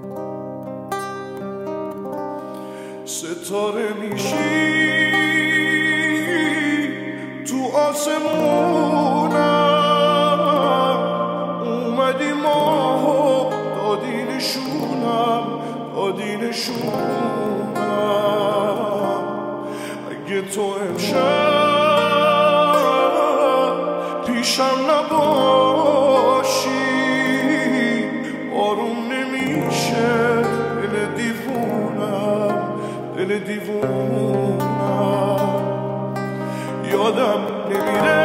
ستاره میشی تو آسمونم، اومدی ماهو دادی نشونم. اگه تو امشب پیشم نباشی آروم نمیشه دل دیوونم. یادم نمیره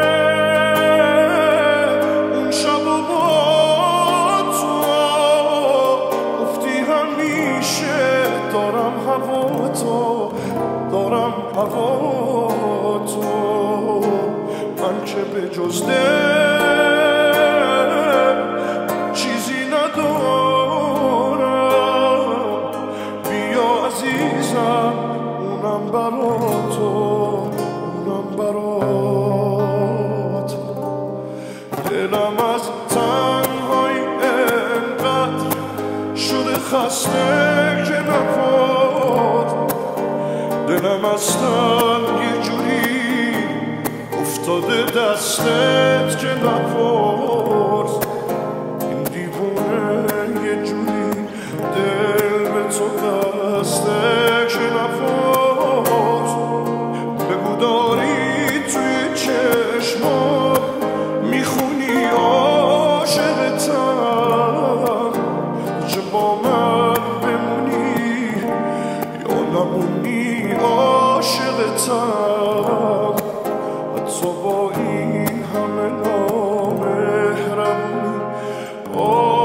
اون شب و با تو گفتی همیشه دارم هوا تو. من که به جز دل چیزی ندارم، بیا عزیزم اونم برا تو. دلم از تنهایی انقدر شده خسته که نپاد، دلم از تنگ یه جوری افتاده دستت که نپاد. این دیوونه یه جوری دل به تو بسته که نپاد. بگو داری توی چشمات میخونی عاشقتم، چه با من بمونی یا نمونی عاشقتم. حتی با این همه نامهربونی